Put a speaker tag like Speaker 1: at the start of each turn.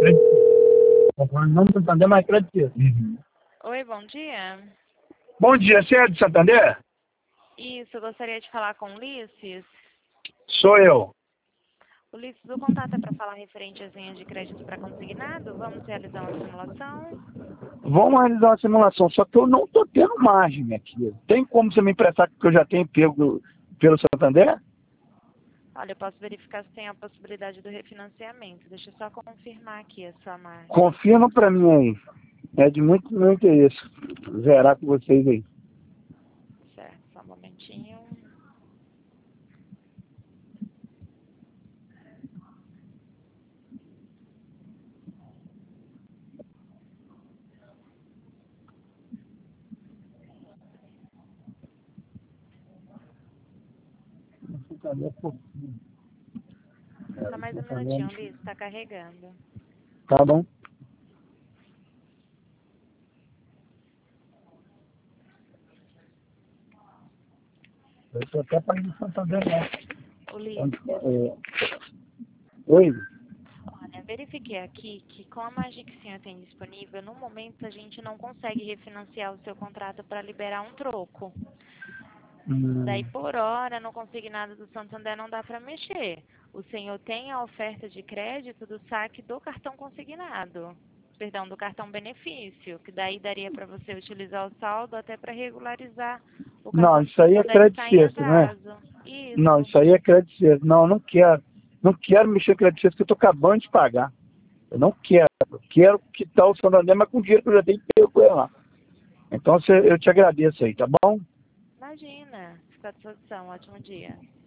Speaker 1: Não Santander, mas Credit.
Speaker 2: Oi, bom dia.
Speaker 1: Bom dia, você é de Santander?
Speaker 2: Isso, eu gostaria de falar com o Ulisses.
Speaker 1: Sou eu.
Speaker 2: Ulisses, o contato é para falar referente às linhas de crédito para consignado? Vamos realizar uma simulação?
Speaker 1: Vamos realizar uma simulação, só que eu não estou tendo margem aqui. Tem como você me emprestar que eu já tenho pego pelo Santander?
Speaker 2: Olha, eu posso verificar se tem a possibilidade do refinanciamento. Deixa eu só confirmar aqui a sua margem.
Speaker 1: Confirma para mim aí. É de muito meu interesse zerar com vocês aí.
Speaker 2: Certo, só um momentinho. Só mais um minutinho, Ulisses, está carregando.
Speaker 1: Tá bom? Eu estou até pagando Santander, né?
Speaker 2: Ulisses,
Speaker 1: Oi?
Speaker 2: olha, verifiquei aqui que com a margem que o senhor tem disponível, no momento a gente não consegue refinanciar o seu contrato para liberar um troco. Daí, por hora, no consignado do Santander não dá para mexer. O senhor tem a oferta de crédito do saque do cartão consignado. Perdão, do cartão benefício, que daí daria para você utilizar o saldo até para regularizar o
Speaker 1: Não,
Speaker 2: cartão
Speaker 1: isso aí é
Speaker 2: quando ele
Speaker 1: crédito
Speaker 2: está em
Speaker 1: sexto, não é?
Speaker 2: atraso.
Speaker 1: Não,
Speaker 2: Isso.
Speaker 1: isso aí é crédito sexto. Não, eu não quero. Não quero mexer com crédito sexto, porque eu estou acabando de pagar. Eu não quero. Eu quero quitar o Santander, mas com o dinheiro que eu já tenho pego com ele lá. Então eu te agradeço aí, tá bom?
Speaker 2: Imagina. Fico à disposição. Ótimo dia.